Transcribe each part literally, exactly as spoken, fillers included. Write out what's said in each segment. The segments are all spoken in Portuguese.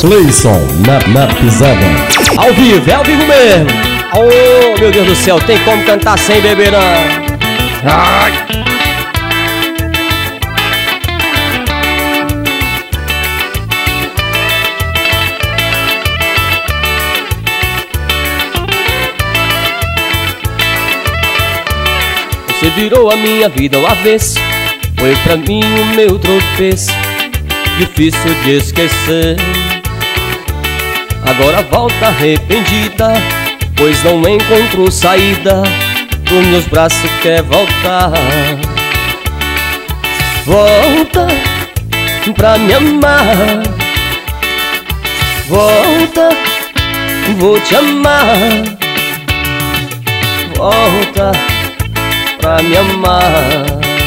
Cleison na, na pisada. Ao vivo, é ao vivo mesmo. Oh, meu Deus do céu, tem como cantar sem beber não. Ai. Você virou a minha vida ao avesso, foi pra mim o meu tropeço, difícil de esquecer. Agora volta arrependida, pois não encontrou saída, pros meus braços quer voltar. Volta pra me amar, volta, vou te amar. Volta pra me amar.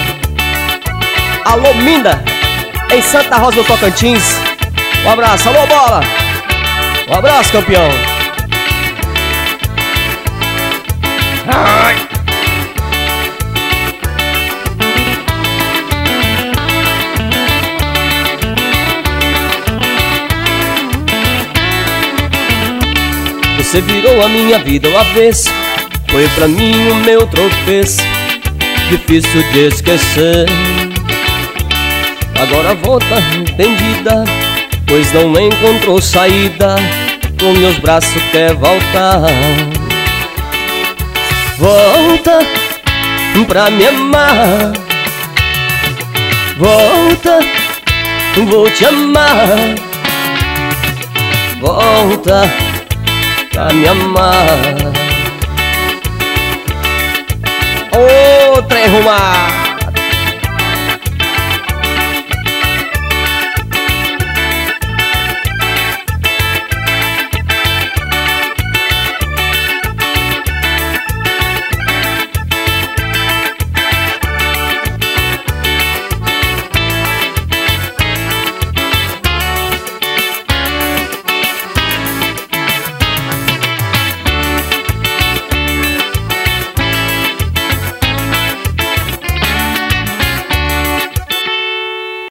Alô, Minda, em Santa Rosa do Tocantins. Um abraço, alô, bola. Um abraço, campeão. Ai. Você virou a minha vida ao avesso, foi pra mim o meu tropeço, difícil de esquecer. Agora volta arrependida, pois não encontrou saída, com meus braços quer voltar. Volta pra me amar, volta, vou te amar. Volta pra me amar. Ô, trem rumar.